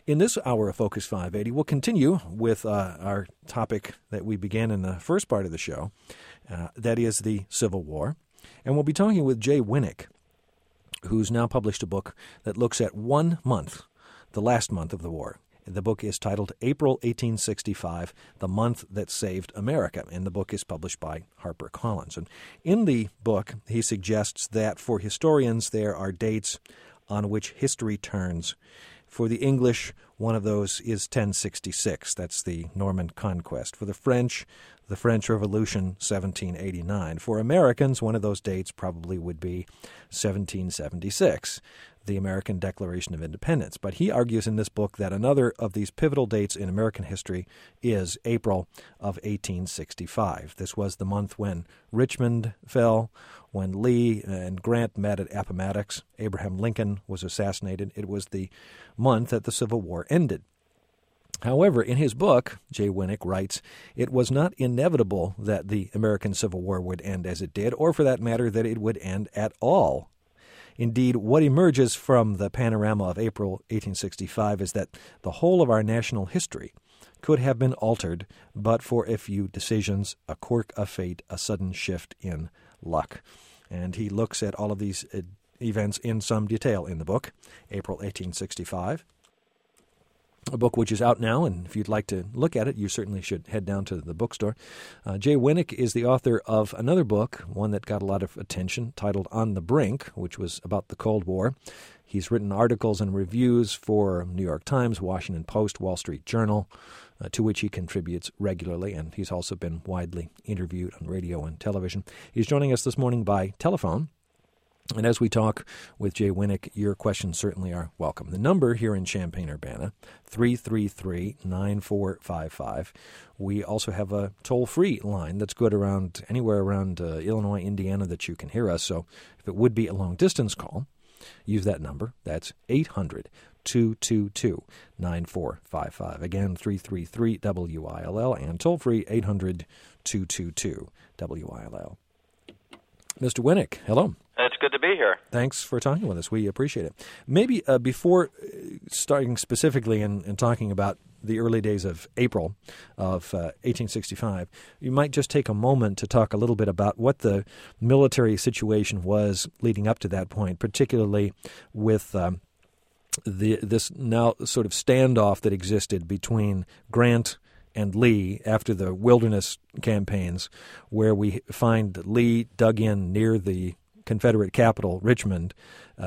In this hour of Focus 580, we'll continue with our topic that we began in the first part of the show, that is the Civil War. And we'll be talking with Jay Winnick, who's now published a book that looks at 1 month, the last month of the war. The book is titled April 1865, The Month That Saved America, and the book is published by HarperCollins. And in the book, he suggests that for historians, there are dates on which history turns. For the English, one of those is 1066. That's the Norman Conquest. For the French Revolution, 1789. For Americans, one of those dates probably would be 1776, the American Declaration of Independence. But he argues in this book that another of these pivotal dates in American history is April of 1865. This was the month when Richmond fell, when Lee and Grant met at Appomattox, Abraham Lincoln was assassinated. It was the month that the Civil War ended. However, in his book, Jay Winnick writes, it was not inevitable that the American Civil War would end as it did, or for that matter, that it would end at all. Indeed, what emerges from the panorama of April 1865 is that the whole of our national history could have been altered but for a few decisions, a quirk of fate, a sudden shift in luck. And he looks at all of these events in some detail in the book, April 1865. A book which is out now, and if you'd like to look at it, you certainly should head down to the bookstore. Jay Winnick is the author of another book, one that got a lot of attention, titled On the Brink, which was about the Cold War. He's written articles and reviews for New York Times, Washington Post, Wall Street Journal, to which he contributes regularly, and he's also been widely interviewed on radio and television. He's joining us this morning by telephone. And as we talk with Jay Winnick, your questions certainly are welcome. The number here in Champaign-Urbana, 333-9455. We also have a toll-free line that's good around anywhere around Illinois, Indiana that you can hear us. So if it would be a long-distance call, use that number. That's 800-222-9455. Again, 333-WILL, and toll-free 800-222-WILL. Mr. Winnick, hello. It's good to be here. Thanks for talking with us. We appreciate it. Maybe before starting specifically and talking about the early days of April of 1865, you might just take a moment to talk a little bit about what the military situation was leading up to that point, particularly with this now sort of standoff that existed between Grant and Lee after the Wilderness campaigns, where we find Lee dug in near the Confederate capital, Richmond,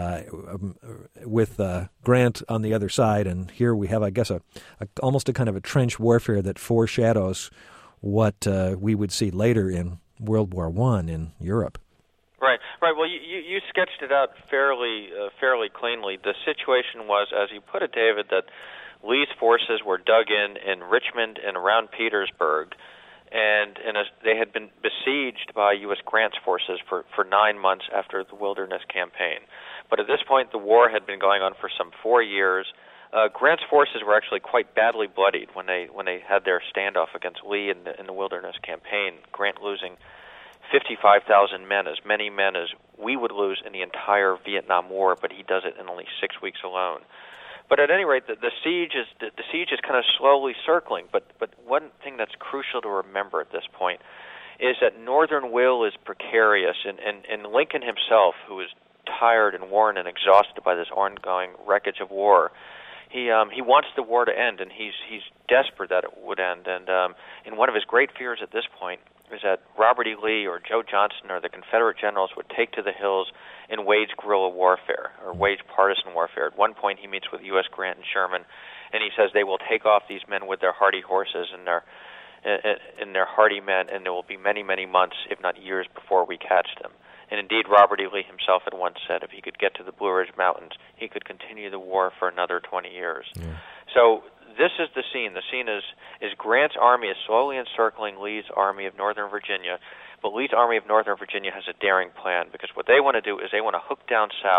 with Grant on the other side. And here we have, I guess, almost a kind of a trench warfare that foreshadows what we would see later in World War I in Europe. Right. Well, you sketched it out fairly cleanly. The situation was, as you put it, David, that Lee's forces were dug in Richmond and around Petersburg, and they had been besieged by U.S. Grant's forces for 9 months after the Wilderness Campaign. But at this point, the war had been going on for some 4 years. Grant's forces were actually quite badly bloodied when they had their standoff against Lee in the Wilderness Campaign, Grant losing 55,000 men, as many men as we would lose in the entire Vietnam War, but he does it in only 6 weeks alone. But at any rate, the siege is kind of slowly circling. But one thing that's crucial to remember at this point is that Northern will is precarious, and Lincoln himself, who is tired and worn and exhausted by this ongoing wreckage of war, he wants the war to end, and he's desperate that it would end. And one of his great fears at this point is that Robert E. Lee or Joe Johnston or the Confederate generals would take to the hills and wage guerrilla warfare or wage partisan warfare. At one point, he meets with U.S. Grant and Sherman, and he says they will take off these men with their hardy horses and their hardy men, and there will be many, many months, if not years, before we catch them. And indeed, Robert E. Lee himself had once said if he could get to the Blue Ridge Mountains, he could continue the war for another 20 years. Yeah. So this is the scene. The scene is Grant's army is slowly encircling Lee's army of Northern Virginia, but Lee's army of Northern Virginia has a daring plan, because what they want to do is they want to hook down south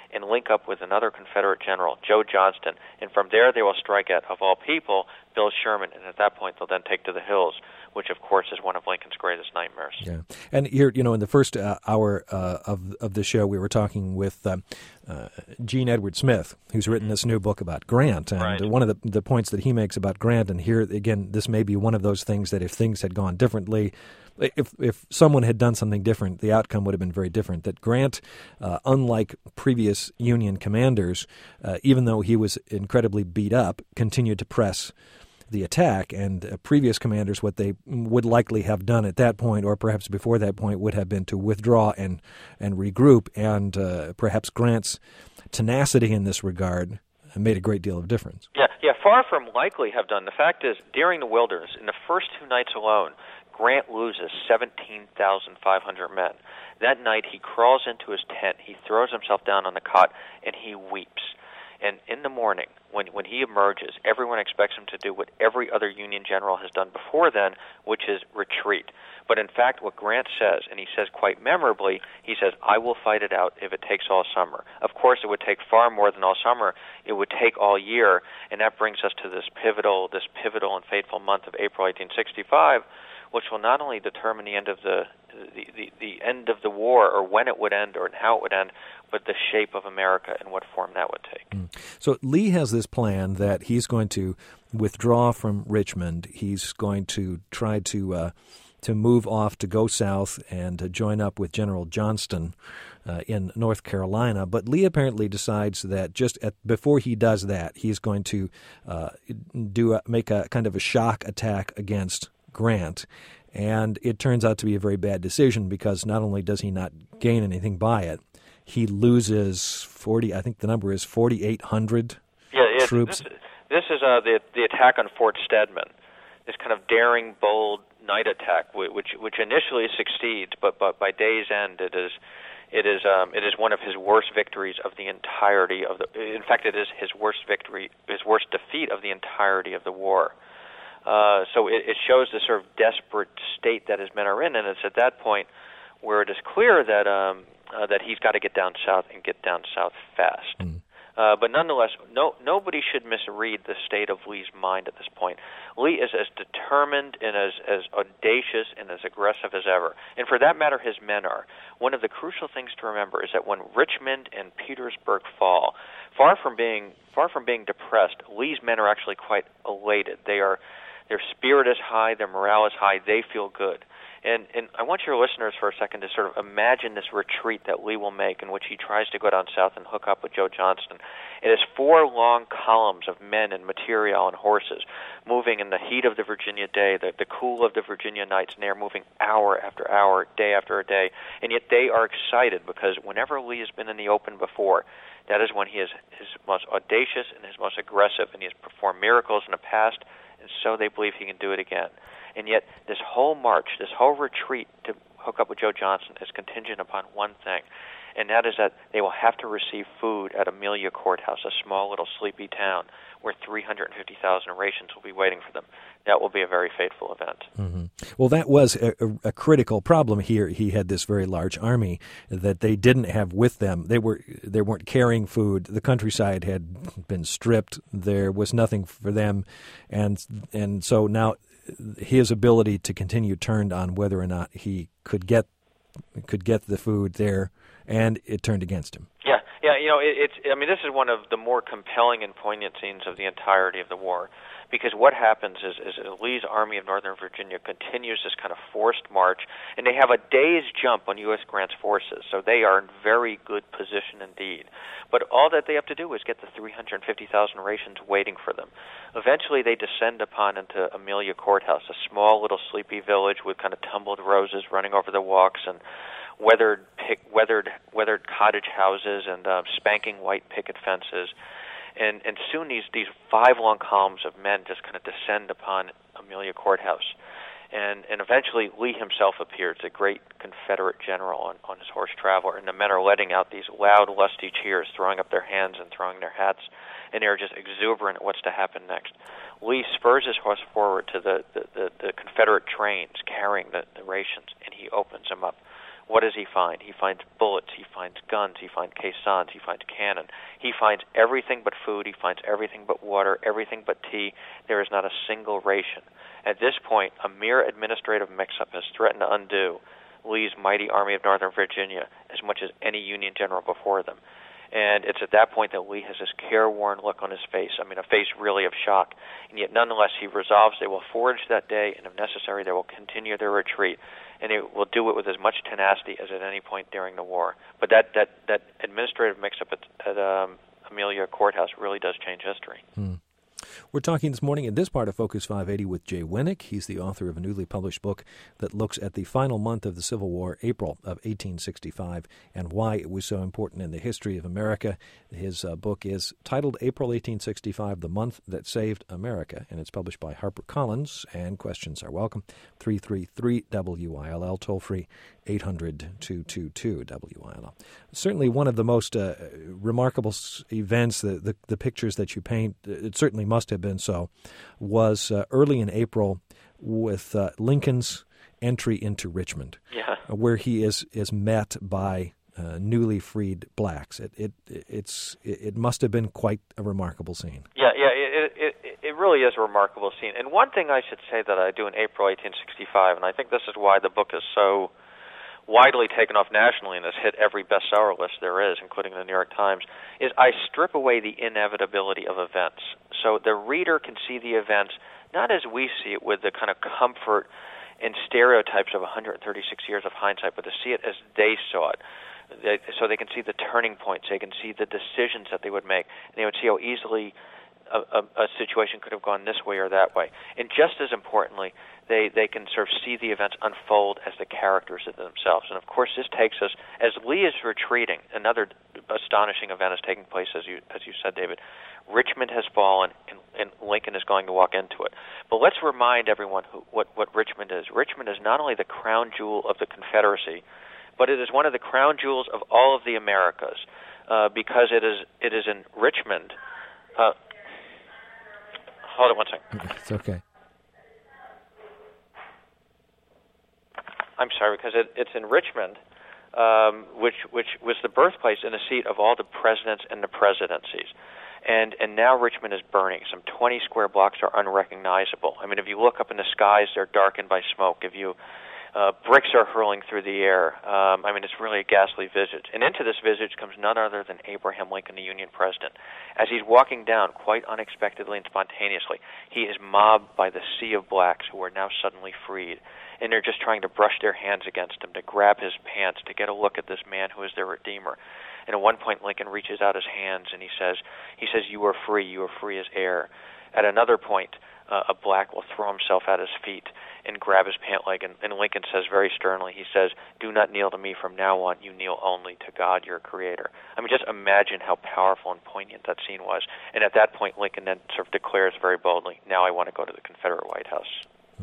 and link up with another Confederate general, Joe Johnston, and from there they will strike at, of all people, Bill Sherman, and at that point they'll then take to the hills, which of course is one of Lincoln's greatest nightmares. Yeah, and here, in the first hour of the show, we were talking with Gene Edward Smith, who's written this new book about Grant, and right. One of the points that he makes about Grant, and here again, this may be one of those things that if things had gone differently, if someone had done something different, the outcome would have been very different. That Grant, unlike previous Union commanders, even though he was incredibly beat up, continued to press the attack, and previous commanders, what they would likely have done at that point, or perhaps before that point, would have been to withdraw and regroup, and perhaps Grant's tenacity in this regard made a great deal of difference. Yeah, far from likely have done. The fact is, during the Wilderness, in the first 2 nights alone, Grant loses 17,500 men. That night, he crawls into his tent, he throws himself down on the cot, and he weeps. And in the morning, when he emerges, everyone expects him to do what every other Union general has done before then, which is retreat. But in fact, what Grant says, and he says quite memorably, he says, "I will fight it out if it takes all summer." Of course, it would take far more than all summer. It would take all year, and that brings us to this pivotal and fateful month of April 1865, which will not only determine the end of the end of the war, or when it would end, or how it would end, but the shape of America and what form that would take. So Lee has this plan that he's going to withdraw from Richmond. He's going to try to move off, to go south and to join up with General Johnston in North Carolina. But Lee apparently decides that before he does that, he's going to make a kind of a shock attack against Grant. And it turns out to be a very bad decision, because not only does he not gain anything by it, he loses 40. I think the number is 4,800 troops. This is the attack on Fort Stedman. This kind of daring, bold night attack, which initially succeeds, but by day's end, it is one of his worst victories of the entirety of the. In fact, it is his worst defeat of the entirety of the war. So it shows the sort of desperate state that his men are in, and it's at that point where it is clear that he's got to get down south, and get down south fast. But nonetheless, nobody should misread the state of Lee's mind at this point. Lee is as determined and as audacious and as aggressive as ever. And for that matter, his men are. One of the crucial things to remember is that when Richmond and Petersburg fall, far from being depressed, Lee's men are actually quite elated. Their spirit is high, their morale is high, they feel good. And I want your listeners for a second to sort of imagine this retreat that Lee will make, in which he tries to go down south and hook up with Joe Johnston. It is 4 long columns of men and material and horses moving in the heat of the Virginia day, the cool of the Virginia nights, and they are moving hour after hour, day after day. And yet they are excited, because whenever Lee has been in the open before, that is when he is his most audacious and his most aggressive, and he has performed miracles in the past, and so they believe he can do it again. And yet this whole march, this whole retreat to hook up with Joe Johnston is contingent upon one thing, and that is that they will have to receive food at Amelia Courthouse, a small little sleepy town where 350,000 rations will be waiting for them. That will be a very fateful event. Mm-hmm. Well, that was a critical problem here. He had this very large army that they didn't have with them. They weren't carrying food. The countryside had been stripped. There was nothing for them, and so now his ability to continue turned on whether or not he could get the food there, and it turned against him. Yeah. This is one of the more compelling and poignant scenes of the entirety of the war, because what happens is Lee's Army of Northern Virginia continues this kind of forced march, and they have a day's jump on U.S. Grant's forces, so they are in very good position indeed. But all that they have to do is get the 350,000 rations waiting for them. Eventually, they descend into Amelia Courthouse, a small little sleepy village with kind of tumbled roses running over the walks and weathered cottage houses and spanking white picket fences. And soon these 5 long columns of men just kind of descend upon Amelia Courthouse. And eventually Lee himself appears, a great Confederate general on his horse Traveler, and the men are letting out these loud, lusty cheers, throwing up their hands and throwing their hats, and they're just exuberant at what's to happen next. Lee spurs his horse forward to the Confederate trains carrying the rations, and he opens them up what does he find? He finds bullets, he finds guns, he finds caissons, he finds cannon. He finds everything but food, he finds everything but water, everything but tea. There is not a single ration. At this point, a mere administrative mix-up has threatened to undo Lee's mighty Army of Northern Virginia as much as any Union general before them. And it's at that point that Lee has this careworn look on his face, a face really of shock. And yet, nonetheless, he resolves they will forage that day, and if necessary, they will continue their retreat. And they will do it with as much tenacity as at any point during the war. But that administrative mix-up at Amelia Courthouse really does change history. We're talking this morning in this part of Focus 580 with Jay Winnick. He's the author of a newly published book that looks at the final month of the Civil War, April of 1865, and why it was so important in the history of America. His book is titled April 1865, The Month That Saved America, and it's published by HarperCollins, and questions are welcome. 333-WILL, toll-free 800-222-WILL. Certainly one of the most remarkable events, the pictures that you paint, it certainly must have been so, was early in April with Lincoln's entry into Richmond, where he is met by newly freed blacks. It must have been quite a remarkable scene. It really is a remarkable scene. And one thing I should say that I do in April 1865, and I think this is why the book is so widely taken off nationally and has hit every bestseller list there is, including the New York Times, is I strip away the inevitability of events. So the reader can see the events not as we see it with the kind of comfort and stereotypes of 136 years of hindsight, but to see it as they saw it. So they can see the turning points, they can see the decisions that they would make, and they would see how easily a situation could have gone this way or that way. And just as importantly, they can sort of see the events unfold as the characters of themselves. And of course, this takes us, as Lee is retreating, another astonishing event is taking place, as you said, David. Richmond has fallen, and Lincoln is going to walk into it. But let's remind everyone what Richmond is. Richmond is not only the crown jewel of the Confederacy, but it is one of the crown jewels of all of the Americas, because it is in Richmond. Hold on one second. It's okay. I'm sorry, because it's in Richmond, which was the birthplace and the seat of all the presidents and the presidencies. And now Richmond is burning. Some 20 square blocks are unrecognizable. I mean, if you look up in the skies, they're darkened by smoke. If you bricks are hurling through the air. It's really a ghastly visage. And into this visage comes none other than Abraham Lincoln, the Union president. As he's walking down, quite unexpectedly and spontaneously, he is mobbed by the sea of blacks who are now suddenly freed. And they're just trying to brush their hands against him, to grab his pants, to get a look at this man who is their redeemer. And at one point, Lincoln reaches out his hands and he says, you are free as air. At another point, a black will throw himself at his feet and grab his pant leg, and Lincoln says very sternly, he says, do not kneel to me from now on, you kneel only to God, your creator. Just imagine how powerful and poignant that scene was. And at that point, Lincoln then sort of declares very boldly, now I want to go to the Confederate White House.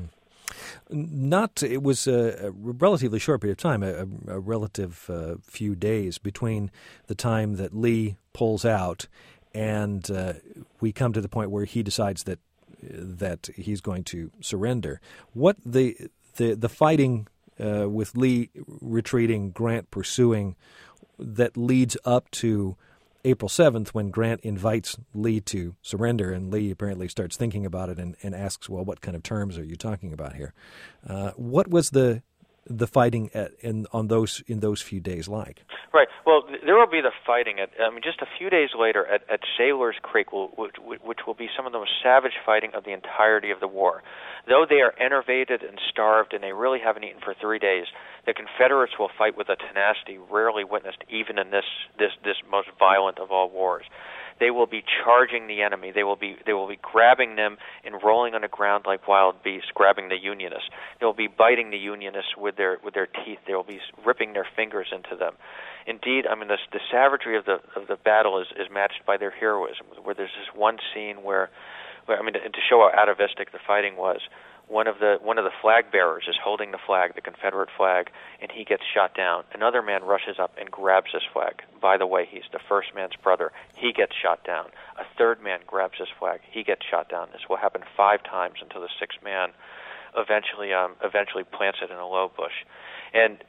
It was a relatively short period of time, a relative few days between the time that Lee pulls out and we come to the point where he decides that he's going to surrender. What the fighting with Lee retreating, Grant pursuing, that leads up to April 7th when Grant invites Lee to surrender, and Lee apparently starts thinking about it and asks, well, what kind of terms are you talking about here? What was the fighting in those few days like? Right. Well, there will be the fighting just a few days later at Sailor's Creek, which will be some of the most savage fighting of the entirety of the war. Though they are enervated and starved and they really haven't eaten for 3 days, the Confederates will fight with a tenacity rarely witnessed even in this most violent of all wars. They will be charging the enemy. They will be grabbing them and rolling on the ground like wild beasts, grabbing the Unionists. They will be biting the Unionists with their teeth. They will be ripping their fingers into them. Indeed, the savagery of the battle is matched by their heroism. Where there's this one scene where to show how atavistic the fighting was, one of the flag bearers is holding the flag, the Confederate flag, and he gets shot down. Another man rushes up and grabs his flag. By the way, he's the first man's brother. He gets shot down. A third man grabs his flag. He gets shot down. This will happen 5 times until the 6th man eventually plants it in a low bush. And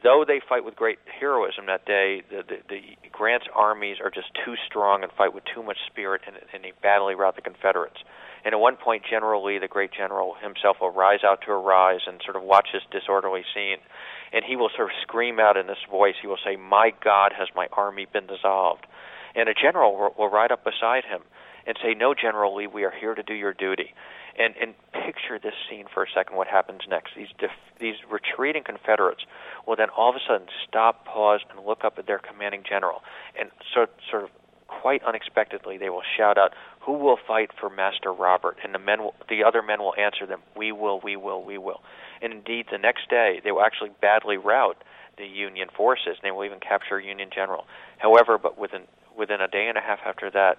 though they fight with great heroism that day, the Grant's armies are just too strong and fight with too much spirit, and they badly rout the Confederates. And at one point, General Lee, the great general himself, will rise out to a rise and sort of watch this disorderly scene, and he will sort of scream out in this voice. He will say, "My God, has my army been dissolved?" And a general will ride up beside him and say, "No, General Lee, we are here to do your duty." And picture this scene for a second, what happens next. These retreating Confederates will then all of a sudden stop, pause, and look up at their commanding general. And sort of quite unexpectedly, they will shout out, "Who will fight for Master Robert?" And the other men will answer them, "We will, we will, we will." And indeed, the next day, they will actually badly rout the Union forces, and they will even capture a Union general. However, but within a day and a half after that,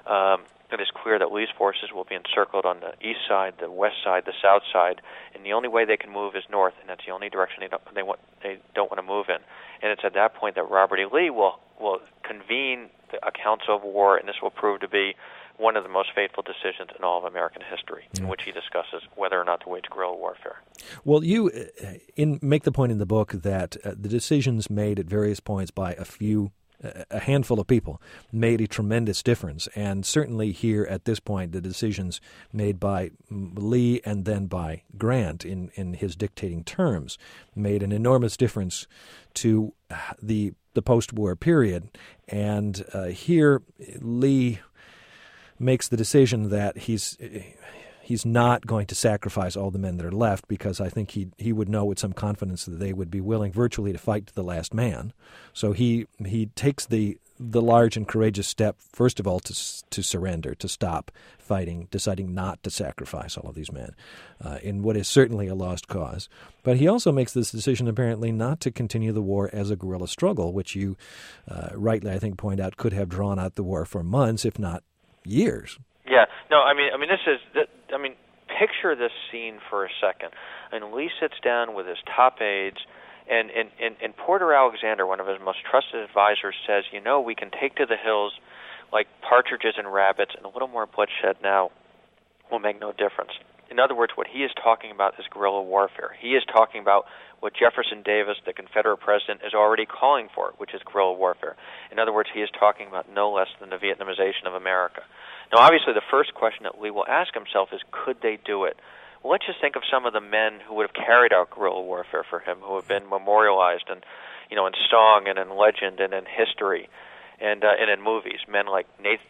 it is clear that Lee's forces will be encircled on the east side, the west side, the south side, and the only way they can move is north, and that's the only direction they don't want to move in. And it's at that point that Robert E. Lee will convene a council of war, and this will prove to be one of the most fateful decisions in all of American history, in which he discusses whether or not to wage guerrilla warfare. Well, you make the point in the book that the decisions made at various points by a handful of people made a tremendous difference. And certainly here at this point, the decisions made by Lee and then by Grant in his dictating terms made an enormous difference to the post-war period. And here Lee makes the decision that he's not going to sacrifice all the men that are left, because I think he would know with some confidence that they would be willing virtually to fight to the last man. So he takes the large and courageous step, first of all, to surrender, to stop fighting, deciding not to sacrifice all of these men in what is certainly a lost cause. But he also makes this decision, apparently, not to continue the war as a guerrilla struggle, which you rightly, I think, point out could have drawn out the war for months, if not years. Yeah, no, I mean, picture this scene for a second. And Lee sits down with his top aides, and Porter Alexander, one of his most trusted advisors, says, we can take to the hills like partridges and rabbits, and a little more bloodshed now will make no difference. In other words, what he is talking about is guerrilla warfare. He is talking about what Jefferson Davis, the Confederate president, is already calling for, which is guerrilla warfare. In other words, he is talking about no less than the Vietnamization of America. Now, obviously, the first question that Lee will ask himself is, could they do it? Well, let's just think of some of the men who would have carried out guerrilla warfare for him, who have been memorialized in song and in legend and in history and in movies. Men like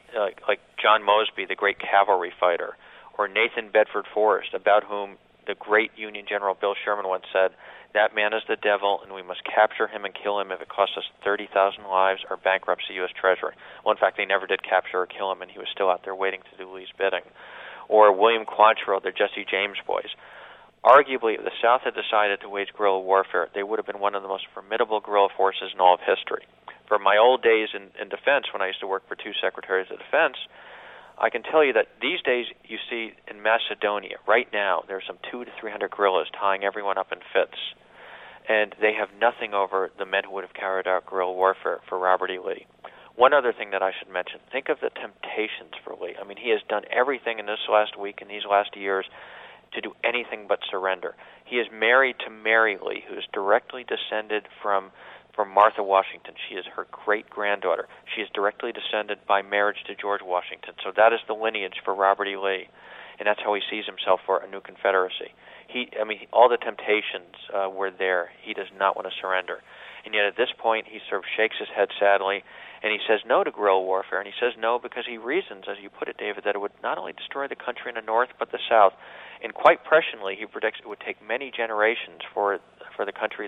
John Mosby, the great cavalry fighter, or Nathan Bedford Forrest, about whom the great Union General Bill Sherman once said, "That man is the devil, and we must capture him and kill him if it costs us 30,000 lives or bankrupts the U.S. Treasury." Well, in fact, they never did capture or kill him, and he was still out there waiting to do Lee's bidding. Or William Quantrill, the Jesse James boys. Arguably, if the South had decided to wage guerrilla warfare, they would have been one of the most formidable guerrilla forces in all of history. From my old days in defense, when I used to work for 2 secretaries of defense, I can tell you that these days you see in Macedonia, right now, there's some 200 to 300 guerrillas tying everyone up in fits. And they have nothing over the men who would have carried out guerrilla warfare for Robert E. Lee. One other thing that I should mention, think of the temptations for Lee. I mean, he has done everything in this last week and these last years to do anything but surrender. He is married to Mary Lee, who is directly descended from Martha Washington. She is her great-granddaughter. She is directly descended by marriage to George Washington. So that is the lineage for Robert E. Lee, and that's how he sees himself for a new Confederacy. All the temptations were there. He does not want to surrender. And yet at this point, he sort of shakes his head sadly, and he says no to guerrilla warfare. And he says no because he reasons, as you put it, David, that it would not only destroy the country in the North, but the South. And quite presciently, he predicts it would take many generations for the country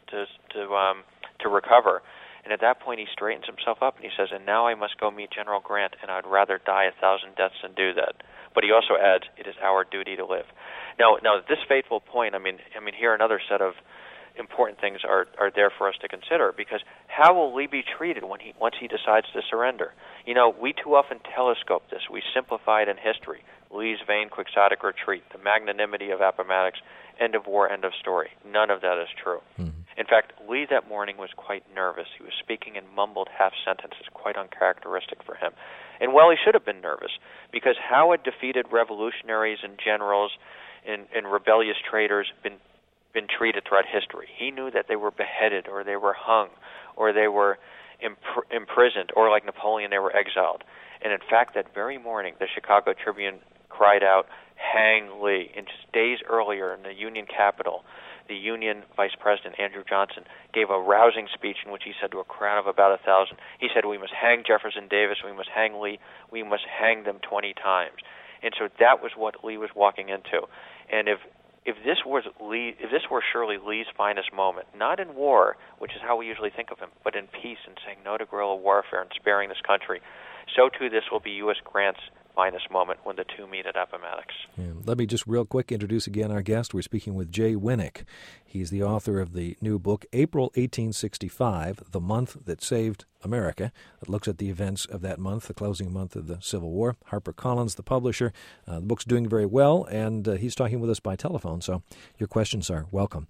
to recover. And at that point, he straightens himself up and he says, "And now I must go meet General Grant, and I'd rather die 1,000 deaths than do that." But he also adds, "It is our duty to live." Now, at this fateful point, here another set of important things are there for us to consider, because how will Lee be treated once he decides to surrender? We too often telescope this. We simplify it in history. Lee's vain quixotic retreat, the magnanimity of Appomattox, end of war, end of story. None of that is true. Mm-hmm. In fact, Lee that morning was quite nervous. He was speaking in mumbled half-sentences, quite uncharacteristic for him. And he should have been nervous, because how had defeated revolutionaries and generals and rebellious traitors been been treated throughout history. He knew that they were beheaded or they were hung or they were imprisoned, or like Napoleon, they were exiled. And in fact, that very morning, the Chicago Tribune cried out, "Hang Lee." And just days earlier in the Union Capitol, the Union Vice President, Andrew Johnson, gave a rousing speech in which he said to a crowd of about 1,000, he said, "We must hang Jefferson Davis, we must hang Lee, we must hang them 20 times. And so that was what Lee was walking into. And if this were Shirley Lee's finest moment, not in war, which is how we usually think of him, but in peace and saying no to guerrilla warfare and sparing this country, so too this will be U.S. Grant's finest moment when the two meet at Appomattox. Yeah. Let me just real quick introduce again our guest. We're speaking with Jay Winnick. He's the author of the new book, April 1865, The Month That Saved America. It looks at the events of that month, the closing month of the Civil War. HarperCollins, the publisher. The book's doing very well, and he's talking with us by telephone, so your questions are welcome.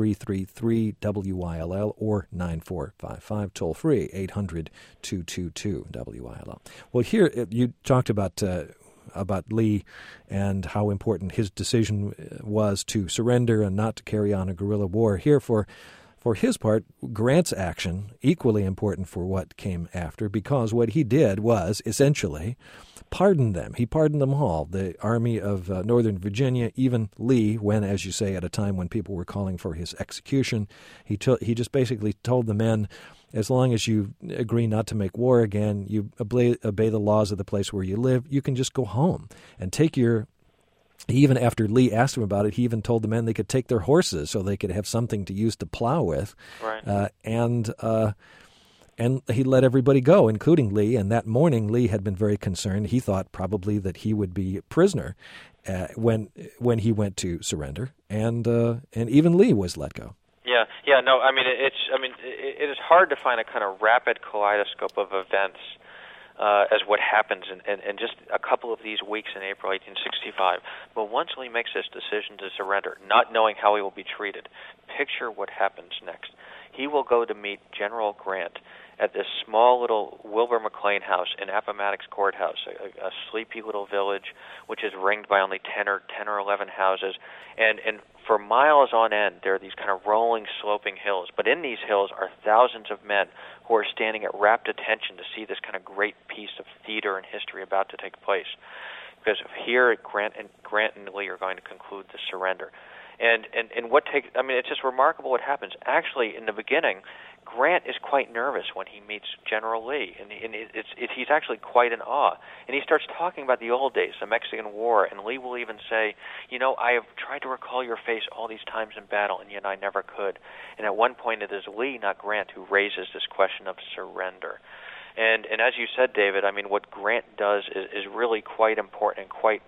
333-WILL or 9455, toll-free, 800-222-WILL. Well, here you talked about Lee and how important his decision was to surrender and not to carry on a guerrilla war. Here, for his part, Grant's action, equally important for what came after, because what he did was essentially pardon them. He pardoned them all, the Army of Northern Virginia, even Lee, when, as you say, at a time when people were calling for his execution. He just basically told the men, as long as you agree not to make war again, you obey the laws of the place where you live, you can just go home and take your... Even after Lee asked him about it, he even told the men they could take their horses so they could have something to use to plow with. Right. And he let everybody go, including Lee. And that morning, Lee had been very concerned. He thought probably that he would be a prisoner when he went to surrender. And even Lee was let go. Yeah. No, I mean, it is hard to find a kind of rapid kaleidoscope of events as what happens in just a couple of these weeks in April 1865. But once Lee makes this decision to surrender, not knowing how he will be treated, picture what happens next. He will go to meet General Grant at this small little Wilbur McLean house in Appomattox Courthouse, a sleepy little village which is ringed by only 10 or 11 houses. And for miles on end, there are these kind of rolling, sloping hills. But in these hills are thousands of men who are standing at rapt attention to see this kind of great piece of theater and history about to take place. Because here, Grant and Lee are going to conclude the surrender. And it's just remarkable what happens. Actually, in the beginning, Grant is quite nervous when he meets General Lee, and he's actually quite in awe. And he starts talking about the old days, the Mexican War, and Lee will even say, I have tried to recall your face all these times in battle, and yet I never could. And at one point it is Lee, not Grant, who raises this question of surrender. And as you said, David, I mean, what Grant does is really quite important and quite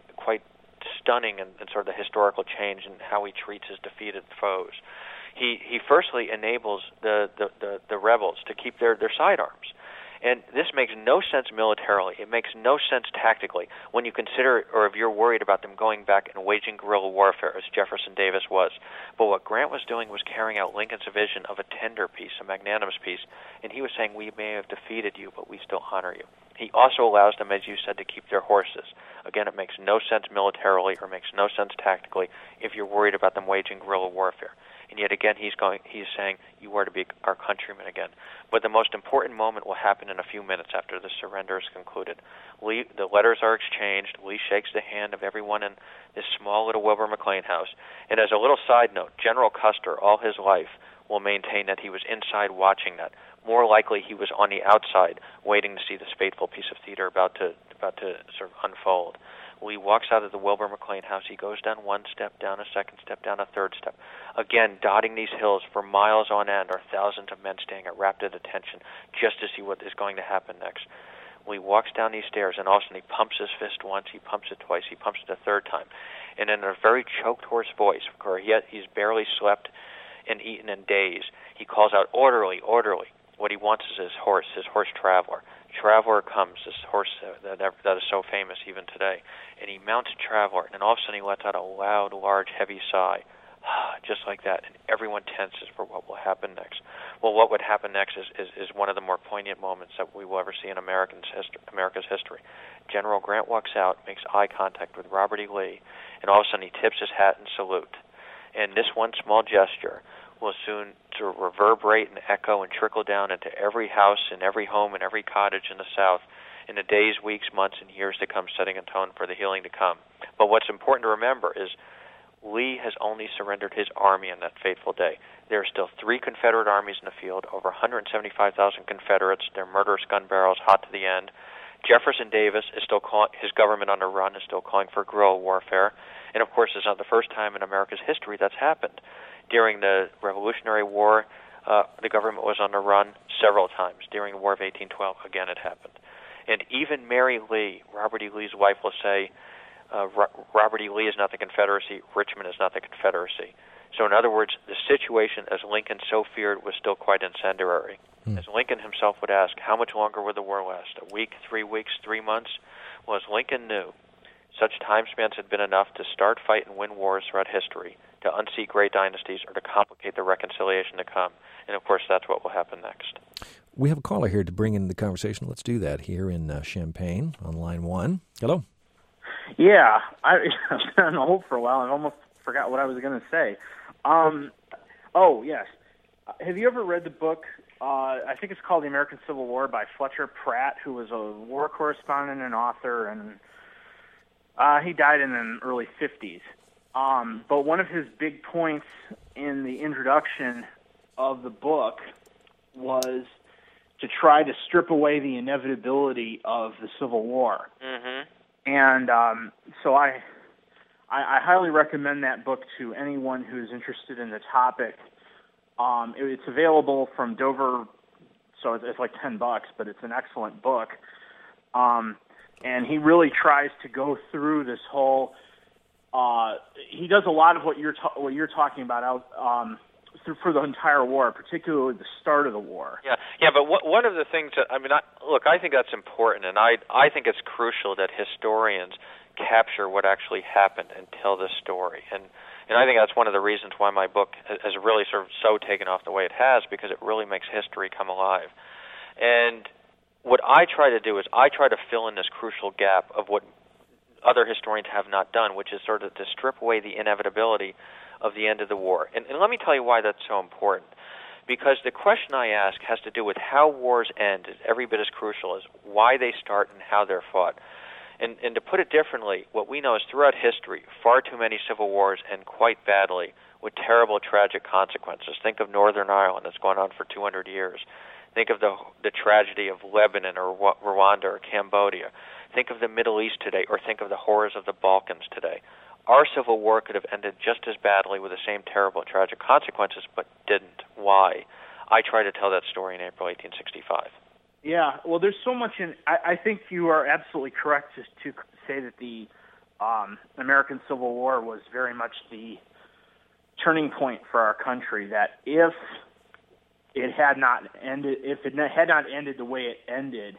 stunning in sort of the historical change in how he treats his defeated foes. He firstly enables the rebels to keep their sidearms. And this makes no sense militarily. It makes no sense tactically when you consider, or if you're worried about them going back and waging guerrilla warfare, as Jefferson Davis was. But what Grant was doing was carrying out Lincoln's vision of a tender peace, a magnanimous peace, and he was saying, we may have defeated you, but we still honor you. He also allows them, as you said, to keep their horses. Again, it makes no sense militarily or makes no sense tactically if you're worried about them waging guerrilla warfare. And yet again, he's saying, you are to be our countrymen again. But the most important moment will happen in a few minutes after the surrender is concluded. The letters are exchanged. Lee shakes the hand of everyone in this small little Wilbur McLean house. And as a little side note, General Custer, all his life, will maintain that he was inside watching that. More likely, he was on the outside, waiting to see this fateful piece of theater about to sort of unfold. Lee walks out of the Wilbur McLean house. He goes down one step, down a second step, down a third step. Again, dotting these hills for miles on end are thousands of men staying at rapt attention just to see what is going to happen next. Lee walks down these stairs, and all of a sudden he pumps his fist once, he pumps it twice, he pumps it a third time. And in a very choked, hoarse voice, for he's barely slept and eaten in days, he calls out, "Orderly, orderly." What he wants is his horse Traveler. Traveler comes, this horse that is so famous even today. And he mounts Traveler, and all of a sudden he lets out a loud, large, heavy sigh, just like that, and everyone tenses for what will happen next. Well, what would happen next is one of the more poignant moments that we will ever see in America's history. General Grant walks out, makes eye contact with Robert E. Lee, and all of a sudden he tips his hat in salute. And this one small gesture will soon sort of reverberate and echo and trickle down into every house and every home and every cottage in the South in the days, weeks, months, and years to come, setting a tone for the healing to come. But what's important to remember is Lee has only surrendered his army on that fateful day. There are still 3 Confederate armies in the field, over 175,000 Confederates, their murderous gun barrels hot to the end. Jefferson Davis is still calling, his government on the run is still calling for guerrilla warfare. And of course, it's not the first time in America's history that's happened. During the Revolutionary War, the government was on the run several times. During the War of 1812, again, it happened. And even Mary Lee, Robert E. Lee's wife, will say, Robert E. Lee is not the Confederacy, Richmond is not the Confederacy. So in other words, the situation, as Lincoln so feared, was still quite incendiary. As Lincoln himself would ask, how much longer would the war last? A week, 3 weeks, 3 months? Well, as Lincoln knew, such time spans had been enough to start, fight, and win wars throughout history, to unseat great dynasties, or to complicate the reconciliation to come. And of course, that's what will happen next. We have a caller here to bring in the conversation. Let's do that here in Champaign on line 1. Hello. Yeah, I've been on hold for a while and almost forgot what I was going to say. Oh, yes. Have you ever read the book, I think it's called The American Civil War by Fletcher Pratt, who was a war correspondent and author, and he died in the early 50s. But one of his big points in the introduction of the book was to try to strip away the inevitability of the Civil War. Mm-hmm. And so I highly recommend that book to anyone who's interested in the topic. It's available from Dover, so it's like $10, but it's an excellent book. And he really tries to go through this whole. He does a lot of what you're talking about for the entire war, particularly the start of the war. Yeah. But one of the things that I think that's important, and I think it's crucial that historians capture what actually happened and tell the story. And I think that's one of the reasons why my book has really sort of so taken off the way it has, because it really makes history come alive. And what I try to do is I try to fill in this crucial gap of what other historians have not done, which is sort of to strip away the inevitability of the end of the war. And let me tell you why that's so important. Because the question I ask has to do with how wars end, is every bit as crucial as why they start and how they're fought. And to put it differently, what we know is throughout history, far too many civil wars end quite badly with terrible, tragic consequences. Think of Northern Ireland, that's gone on for 200 years. Think of the tragedy of Lebanon or Rwanda or Cambodia. Think of the Middle East today, or think of the horrors of the Balkans today. Our Civil War could have ended just as badly with the same terrible, tragic consequences, but didn't. Why? I try to tell that story in April 1865. Yeah, well, there's so much in. I think you are absolutely correct to say that the American Civil War was very much the turning point for our country. That if it had not ended, the way it ended,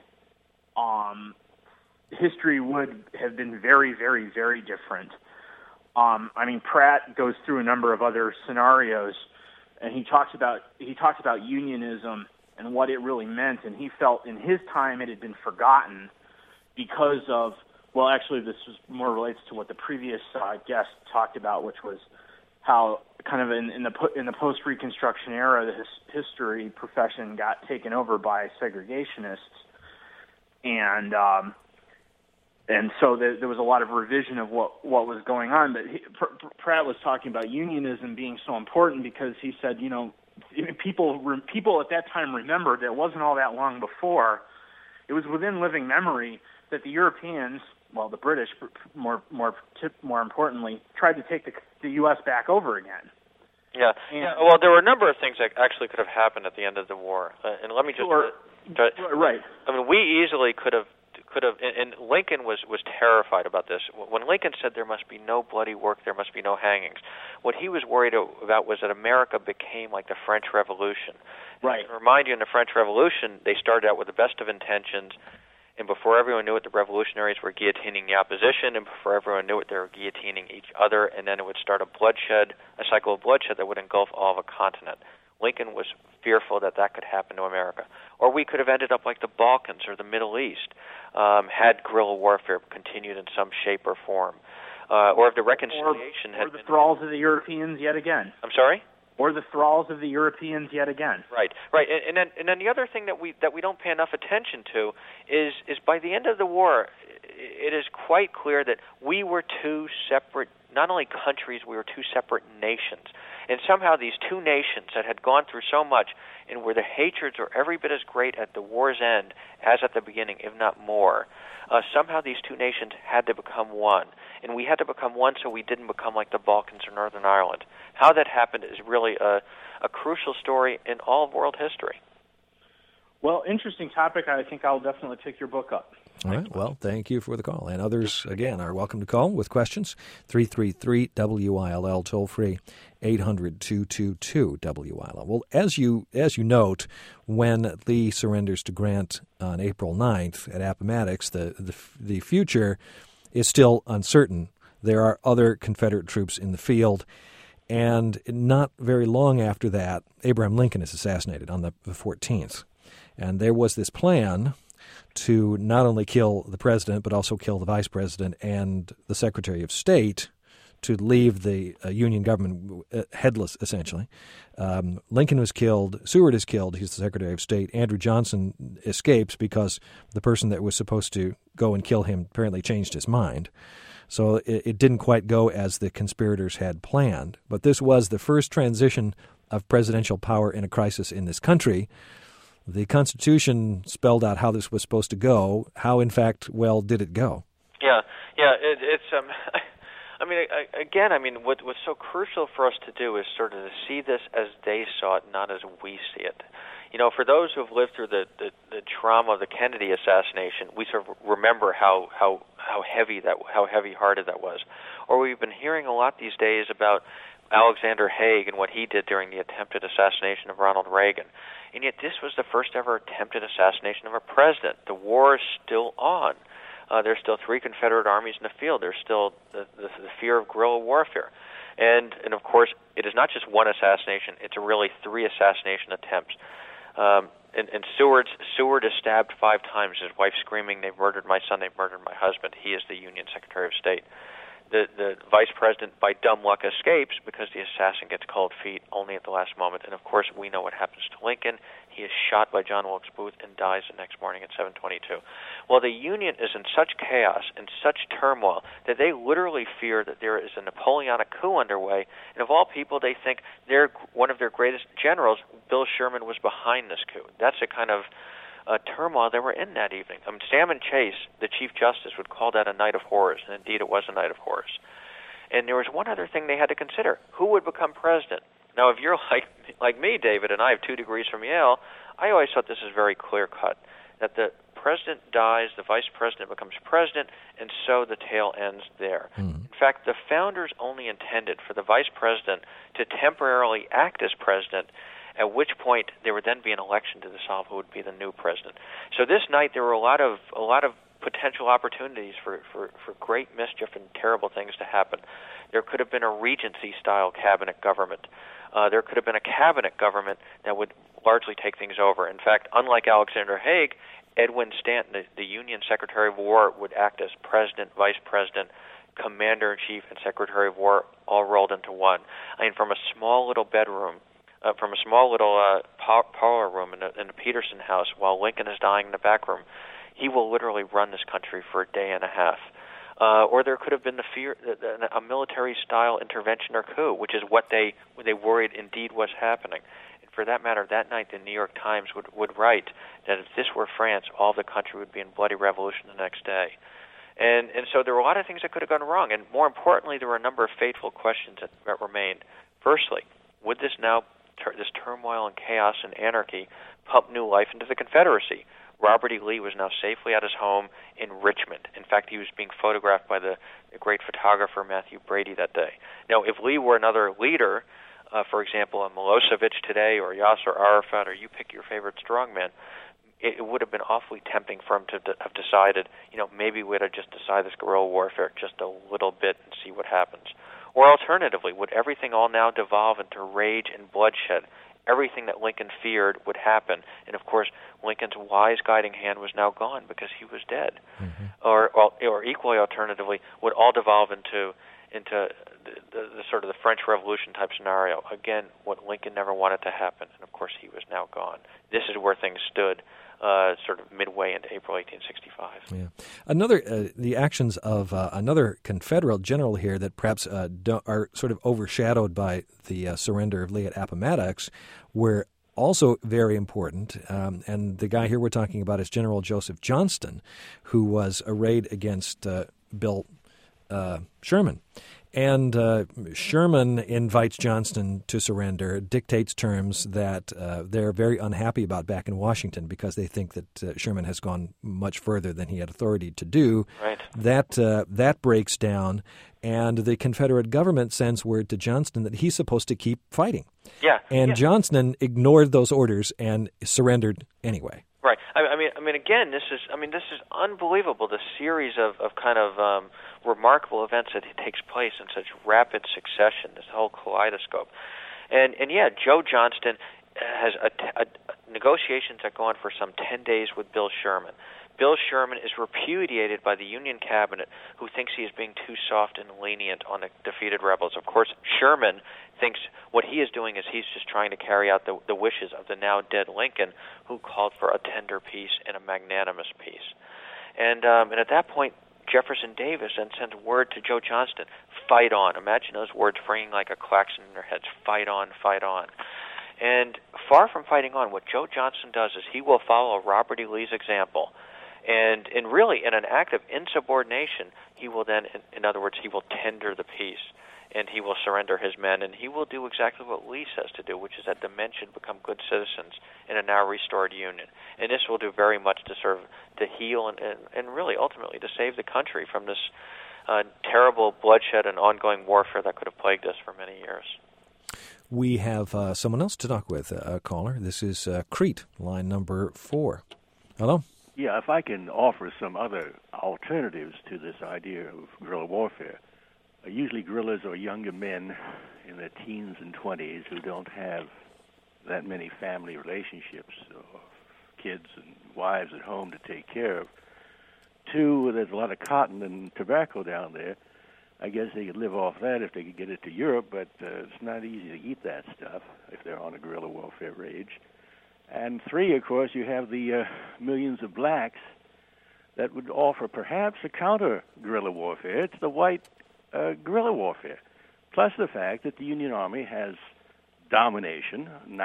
history would have been very, very, very different. Pratt goes through a number of other scenarios, and he talks about unionism and what it really meant, and he felt in his time it had been forgotten because of, well, actually this was more relates to what the previous guest talked about, which was how kind of in the post-Reconstruction era, the history profession got taken over by segregationists, and so there was a lot of revision of what was going on. But Pratt was talking about unionism being so important because he said, people at that time remembered that it wasn't all that long before. It was within living memory that the Europeans, well, the British, more importantly, tried to take the U.S. back over again. Yeah. Well, there were a number of things that actually could have happened at the end of the war, and let me just. Right. We easily could have, and Lincoln was terrified about this. When Lincoln said there must be no bloody work, there must be no hangings, what he was worried about was that America became like the French Revolution. Right. To remind you, in the French Revolution, they started out with the best of intentions, and before everyone knew it, the revolutionaries were guillotining the opposition, and before everyone knew it, they were guillotining each other, and then it would start a cycle of bloodshed that would engulf all of a continent. Lincoln was fearful that could happen to America. Or we could have ended up like the Balkans or the Middle East, had guerrilla warfare continued in some shape or form. or if the reconciliation or the thralls of the Europeans yet again. I'm sorry? Or the thralls of the Europeans yet again. Right. And then the other thing that we don't pay enough attention to is by the end of the war, it is quite clear that we were two separate, not only countries, we were two separate nations. And somehow these two nations that had gone through so much and where the hatreds were every bit as great at the war's end as at the beginning, if not more, somehow these two nations had to become one. And we had to become one so we didn't become like the Balkans or Northern Ireland. How that happened is really a crucial story in all of world history. Well, interesting topic. I think I'll definitely pick your book up. All right. Well, thank you for the call. And others, again, are welcome to call with questions. 333-WILL, toll-free, 800-222-WILL. Well, as you note, when Lee surrenders to Grant on April 9th at Appomattox, the future is still uncertain. There are other Confederate troops in the field. And not very long after that, Abraham Lincoln is assassinated on the 14th. And there was this plan to not only kill the president, but also kill the vice president and the Secretary of State, to leave the Union government headless, essentially. Lincoln was killed. Seward is killed. He's the Secretary of State. Andrew Johnson escapes because the person that was supposed to go and kill him apparently changed his mind. So it didn't quite go as the conspirators had planned. But this was the first transition of presidential power in a crisis in this country. The Constitution spelled out how this was supposed to go. How, in fact, well did it go? Yeah. It's what's so crucial for us to do is sort of to see this as they saw it, not as we see it. You know, for those who have lived through the trauma of the Kennedy assassination, we sort of remember how heavy-hearted that was. Or we've been hearing a lot these days about Alexander Haig and what he did during the attempted assassination of Ronald Reagan. And yet this was the first ever attempted assassination of a president. The war is still on. There's still 3 Confederate armies in the field. There's still the fear of guerrilla warfare. And of course, it is not just one assassination. It's really 3 assassination attempts. And Seward is stabbed 5 times. His wife screaming, "They've murdered my son, they've murdered my husband." He is the Union Secretary of State. The vice president, by dumb luck, escapes because the assassin gets cold feet only at the last moment. And, of course, we know what happens to Lincoln. He is shot by John Wilkes Booth and dies the next morning at 7:22. Well, the Union is in such chaos and such turmoil that they literally fear that there is a Napoleonic coup underway. And of all people, they think one of their greatest generals, Bill Sherman, was behind this coup. That's the kind of turmoil they were in that evening. Salmon Chase, the Chief Justice, would call that a night of horrors, and indeed it was a night of horrors. And there was one other thing they had to consider. Who would become president? Now, if you're like me, David, and I have 2 degrees from Yale, I always thought this was very clear-cut, that the president dies, the vice president becomes president, and so the tale ends there. In fact, the founders only intended for the vice president to temporarily act as president, at which point there would then be an election to decide who would be the new president. So this night there were a lot of potential opportunities for great mischief and terrible things to happen. There could have been a Regency-style cabinet government. There could have been a cabinet government that would largely take things over. In fact, unlike Alexander Haig, Edwin Stanton, the Union Secretary of War, would act as president, vice president, commander-in-chief, and Secretary of War all rolled into one. I mean, from a small little bedroom, from a small little parlor room in the Peterson house while Lincoln is dying in the back room, he will literally run this country for a day and a half. Or there could have been a military-style intervention or coup, which is what they worried indeed was happening. And for that matter, that night the New York Times would write that if this were France, all of the country would be in bloody revolution the next day. And so there were a lot of things that could have gone wrong. And more importantly, there were a number of fateful questions that remained. Firstly, would this turmoil and chaos and anarchy pump new life into the Confederacy? Robert E. Lee was now safely at his home in Richmond. In fact, he was being photographed by the great photographer Matthew Brady that day. Now, if Lee were another leader, for example, a Milosevic today or Yasser Arafat, or you pick your favorite strongman, it would have been awfully tempting for him to have decided, maybe we'd have just decided this guerrilla warfare just a little bit and see what happens. Or alternatively, would everything all now devolve into rage and bloodshed everything that Lincoln feared would happen. And of course, Lincoln's wise guiding hand was now gone because he was dead. Mm-hmm. Or equally alternatively, would all devolve into the sort of the French Revolution type scenario. Again, what Lincoln never wanted to happen, and of course he was now gone. This is where things stood sort of midway into April 1865. Yeah. The actions of another Confederate general here that perhaps are sort of overshadowed by the surrender of Lee at Appomattox were also very important. And the guy here we're talking about is General Joseph Johnston, who was arrayed against Bill Sherman. And Sherman invites Johnston to surrender, dictates terms that they're very unhappy about back in Washington because they think that Sherman has gone much further than he had authority to do. Right. That breaks down, and the Confederate government sends word to Johnston that he's supposed to keep fighting. Yeah. And Johnston ignored those orders and surrendered anyway. Right. I mean, again, this is unbelievable. The series of kind of remarkable events that takes place in such rapid succession. This whole kaleidoscope, and Joe Johnston has negotiations that go on for some 10 days with Bill Sherman. Bill Sherman is repudiated by the Union cabinet, who thinks he is being too soft and lenient on the defeated rebels. Of course, Sherman thinks what he is doing is he's just trying to carry out the wishes of the now dead Lincoln, who called for a tender peace and a magnanimous peace. And at that point, Jefferson Davis then sends word to Joe Johnston, fight on. Imagine those words ringing like a klaxon in their heads, fight on, fight on. And far from fighting on, what Joe Johnston does is he will follow Robert E. Lee's example. And really, in an act of insubordination, he will then, in other words, he will tender the peace, and he will surrender his men, and he will do exactly what Lee says to do, which is that the men should become good citizens in a now restored Union. And this will do very much to serve to heal and really ultimately to save the country from this terrible bloodshed and ongoing warfare that could have plagued us for many years. We have someone else to talk with, a caller. This is Crete, line number 4. Hello? Yeah, if I can offer some other alternatives to this idea of guerrilla warfare. Usually guerrillas are younger men in their teens and 20s who don't have that many family relationships or kids and wives at home to take care of. 2, there's a lot of cotton and tobacco down there. I guess they could live off that if they could get it to Europe, but it's not easy to eat that stuff if they're on a guerrilla warfare rage. And 3, of course, you have the millions of blacks that would offer perhaps a counter-guerrilla warfare. It's the white guerrilla warfare, plus the fact that the Union Army has domination,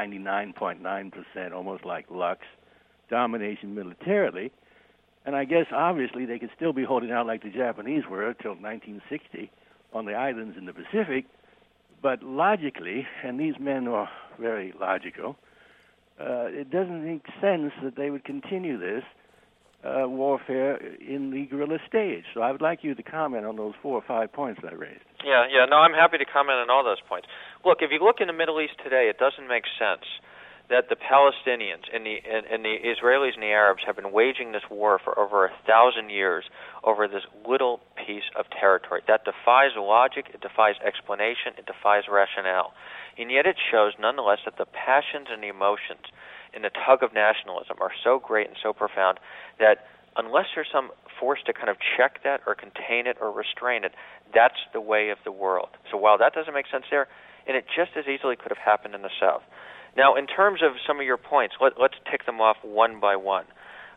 99.9%, almost like Lux, domination militarily. And I guess, obviously, they could still be holding out like the Japanese were until 1960 on the islands in the Pacific. But logically, and these men are very logical, it doesn't make sense that they would continue this warfare in the guerrilla stage. So I would like you to comment on those 4 or 5 points I raised. Yeah, no, I'm happy to comment on all those points. Look, if you look in the Middle East today, it doesn't make sense that the Palestinians and the Israelis and the Arabs have been waging this war for over 1,000 years over this little piece of territory. That defies logic, it defies explanation, it defies rationale. And yet it shows, nonetheless, that the passions and the emotions in the tug of nationalism are so great and so profound that unless there's some force to kind of check that or contain it or restrain it, that's the way of the world. So while that doesn't make sense there, and it just as easily could have happened in the South. Now, in terms of some of your points, let's tick them off one by one.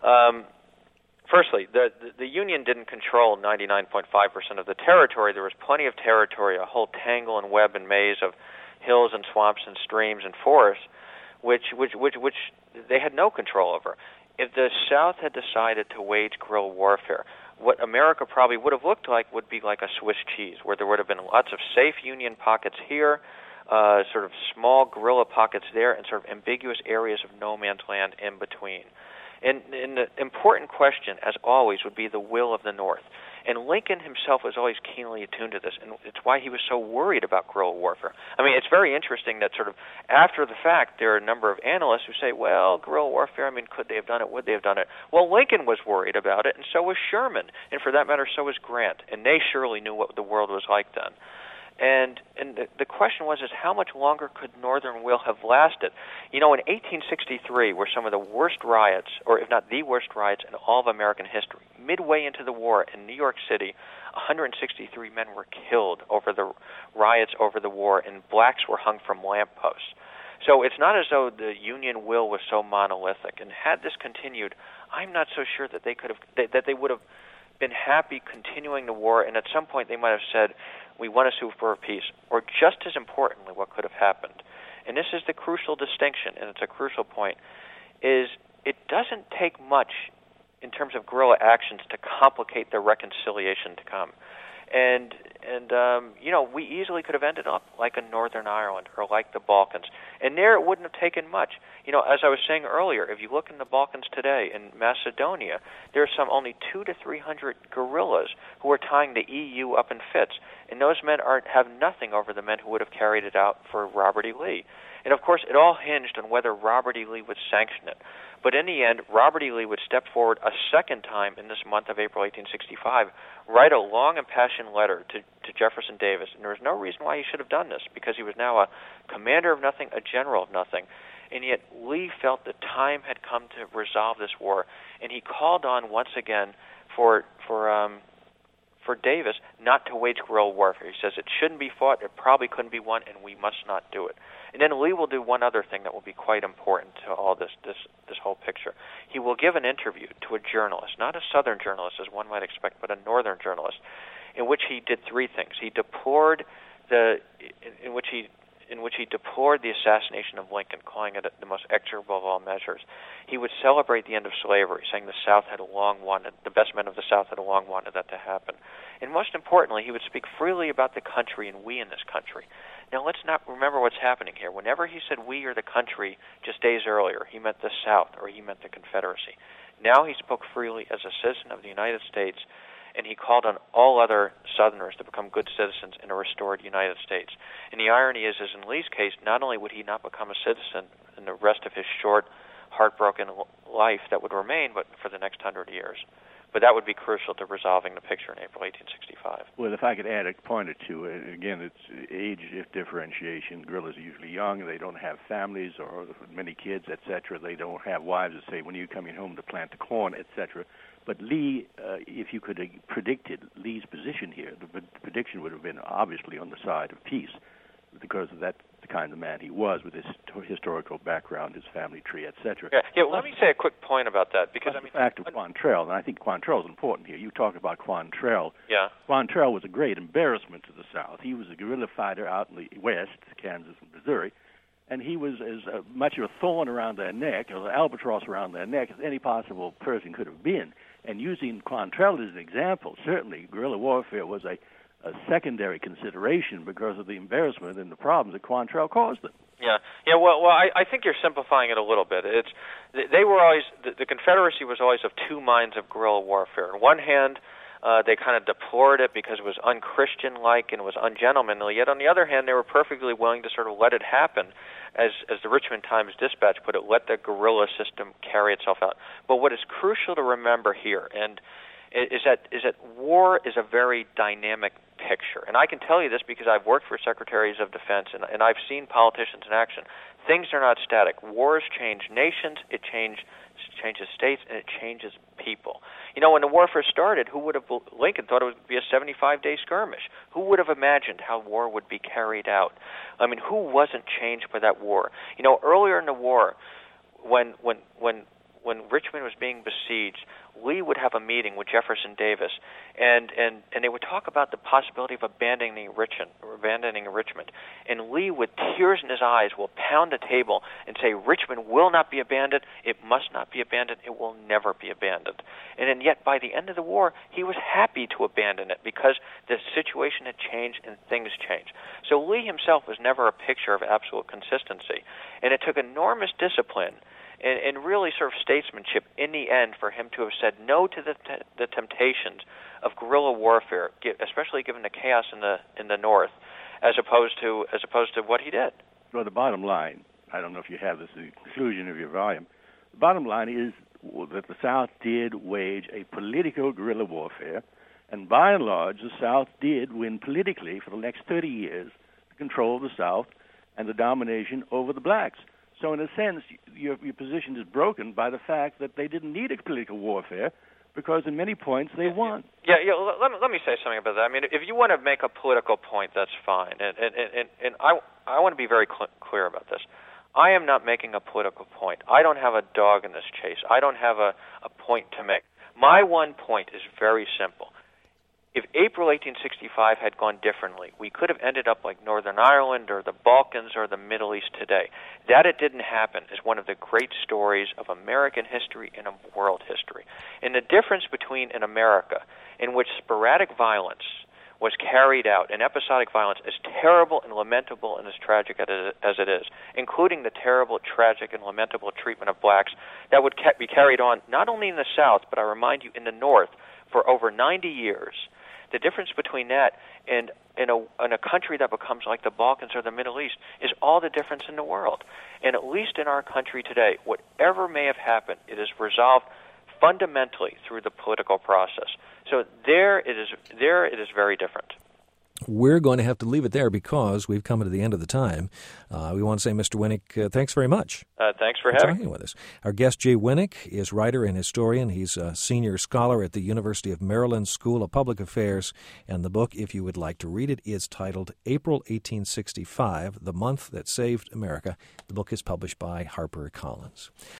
Firstly, the Union didn't control 99.5% of the territory. There was plenty of territory, a whole tangle and web and maze of hills and swamps and streams and forests, which they had no control over. If the South had decided to wage guerrilla warfare, what America probably would have looked like would be like a Swiss cheese, where there would have been lots of safe Union pockets here, sort of small guerrilla pockets there, and sort of ambiguous areas of no man's land in between. And the important question, as always, would be the will of the North. And Lincoln himself was always keenly attuned to this, and it's why he was so worried about guerrilla warfare. I mean, it's very interesting that sort of after the fact, there are a number of analysts who say, well, guerrilla warfare, I mean, could they have done it? Would they have done it? Well, Lincoln was worried about it, and so was Sherman, and for that matter, so was Grant, and they surely knew what the world was like then. And the question was, is how much longer could Northern will have lasted? You know, in 1863 were some of the worst riots, or if not the worst riots in all of American history. Midway into the war in New York City, 163 men were killed over the riots over the war, and blacks were hung from lampposts. So it's not as though the Union will was so monolithic. And had this continued, I'm not so sure that they would have been happy continuing the war, and at some point they might have said, we want to sue for peace. Or just as importantly, what could have happened, and this is the crucial distinction, and it's a crucial point, is it doesn't take much in terms of guerrilla actions to complicate the reconciliation to come. And you know, we easily could have ended up like in Northern Ireland or like the Balkans. And there it wouldn't have taken much. You know, as I was saying earlier, if you look in the Balkans today, in Macedonia, there are only 200 to 300 guerrillas who are tying the EU up in fits. And those men have nothing over the men who would have carried it out for Robert E. Lee. And of course, it all hinged on whether Robert E. Lee would sanction it. But in the end, Robert E. Lee would step forward a second time in this month of April 1865, write a long impassioned letter to Jefferson Davis. And there was no reason why he should have done this, because he was now a commander of nothing, a general of nothing. And yet Lee felt the time had come to resolve this war, and he called on once again for Davis not to wage guerrilla warfare. He says it shouldn't be fought, it probably couldn't be won, and we must not do it. And then Lee will do one other thing that will be quite important to all this whole picture. He will give an interview to a journalist, not a Southern journalist as one might expect, but a Northern journalist, in which he did three things. He deplored the assassination of Lincoln, calling it the most execrable of all measures. He would celebrate the end of slavery, saying the South had long wanted, the best men of the South had long wanted that to happen. And most importantly, he would speak freely about the country and we in this country. Now, let's not remember what's happening here. Whenever he said we or the country just days earlier, he meant the South or he meant the Confederacy. Now he spoke freely as a citizen of the United States, and he called on all other Southerners to become good citizens in a restored United States. And the irony is in Lee's case, not only would he not become a citizen in the rest of his short, heartbroken life that would remain, but for the next 100 years. But that would be crucial to resolving the picture in April 1865. Well, if I could add a point or two, again, it's age differentiation. Guerrillas are usually young. They don't have families or many kids, etc. They don't have wives that say, when are you coming home to plant the corn, etc. But Lee, if you could have predicted Lee's position here, the prediction would have been obviously on the side of peace, because of that, the kind of man he was, with his historical background, his family tree, etc. Yeah. Let me say a quick point about that, because the fact of Quantrell, and I think Quantrell is important here. You talk about Quantrell. Yeah. Quantrell was a great embarrassment to the South. He was a guerrilla fighter out in the West, Kansas and Missouri, and he was as much of a thorn around their neck, or an albatross around their neck, as any possible person could have been. And using Quantrell as an example, certainly guerrilla warfare was a secondary consideration because of the embarrassment and the problems that Quantrell caused them. Yeah. Well, I think you're simplifying it a little bit. They were always the Confederacy was always of two minds of guerrilla warfare. On one hand, they kind of deplored it because it was unchristian-like and it was ungentlemanly. Yet on the other hand, they were perfectly willing to sort of let it happen, as the Richmond Times-Dispatch put it, let the guerrilla system carry itself out. But what is crucial to remember here, and is that war is a very dynamic picture. And I can tell you this because I've worked for secretaries of defense and I've seen politicians in action. Things are not static. Wars change nations, it changes states, and it changes people. You know, when the war first started, Lincoln thought it would be a 75-day skirmish. Who would have imagined how war would be carried out? I mean, who wasn't changed by that war? You know, earlier in the war, when Richmond was being besieged, Lee would have a meeting with Jefferson Davis, and they would talk about the possibility of abandoning Richmond. And Lee, with tears in his eyes, will pound the table and say, Richmond will not be abandoned, it must not be abandoned, it will never be abandoned. And yet, by the end of the war, he was happy to abandon it because the situation had changed and things changed. So Lee himself was never a picture of absolute consistency. And it took enormous discipline and really sort of statesmanship in the end for him to have said no to the temptations of guerrilla warfare, especially given the chaos in the North, as opposed to what he did. Well, the bottom line, I don't know if you have this in the conclusion of your volume, the bottom line is that the South did wage a political guerrilla warfare. And by and large, the South did win politically for the next 30 years the control of the South and the domination over the blacks. So in a sense, your position is broken by the fact that they didn't need a political warfare because in many points they won. Yeah. Let me say something about that. I mean, if you want to make a political point, that's fine. And I want to be very clear about this. I am not making a political point. I don't have a dog in this chase. I don't have a point to make. My one point is very simple. If April 1865 had gone differently, we could have ended up like Northern Ireland or the Balkans or the Middle East today. That it didn't happen is one of the great stories of American history and of world history. And the difference between an America in which sporadic violence was carried out, and episodic violence, as terrible and lamentable and as tragic as it is, including the terrible, tragic, and lamentable treatment of blacks that would be carried on not only in the South, but I remind you, in the North for over 90 years. The difference between that and in a country that becomes like the Balkans or the Middle East is all the difference in the world. And at least in our country today, whatever may have happened, it is resolved fundamentally through the political process. So there it is very different. We're going to have to leave it there because we've come to the end of the time. We want to say, Mr. Winnick, thanks very much. Thanks for having me. With us. Our guest, Jay Winnick, is writer and historian. He's a senior scholar at the University of Maryland School of Public Affairs, and the book, if you would like to read it, is titled April 1865, The Month That Saved America. The book is published by HarperCollins.